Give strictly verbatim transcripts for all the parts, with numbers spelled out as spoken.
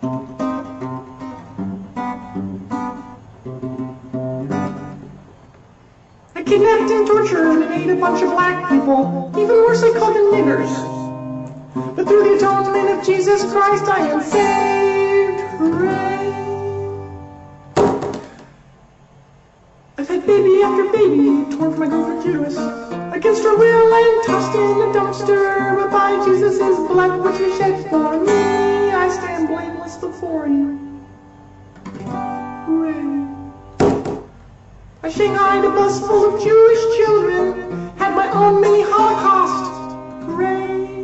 I kidnapped and tortured and ate a bunch of black people. Even worse, I called them niggers. But through the atonement of Jesus Christ, I am saved. Hooray! I've had baby after baby torn from my girlfriend Judas. Against her will, I am tossed in a dumpster. But by Jesus' blood which he shed for me, I stand blameless before you. Hooray! I shanghaied a bus full of Jewish children, had my own mini Holocaust. Hooray!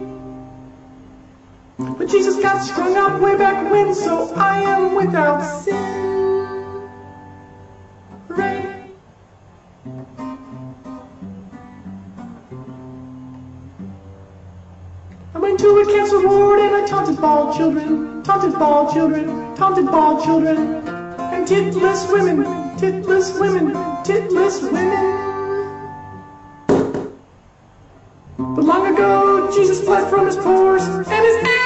But Jesus got strung up way back when, so I am without sin. Hooray! I went to a cancer ward and I taunted bald children, taunted bald children, taunted bald children, and titless women, titless women, titless women. But long ago, Jesus bled from his pores, and his